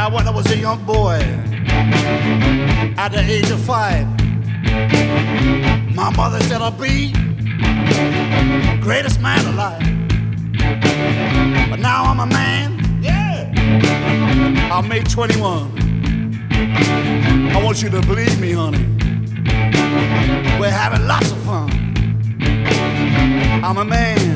Now when I was a young boy, at the age of 5, my mother said I'll be greatest man alive. But now I'm a man, yeah. I made 21. I want you to believe me, honey. We're having lots of fun. I'm a man.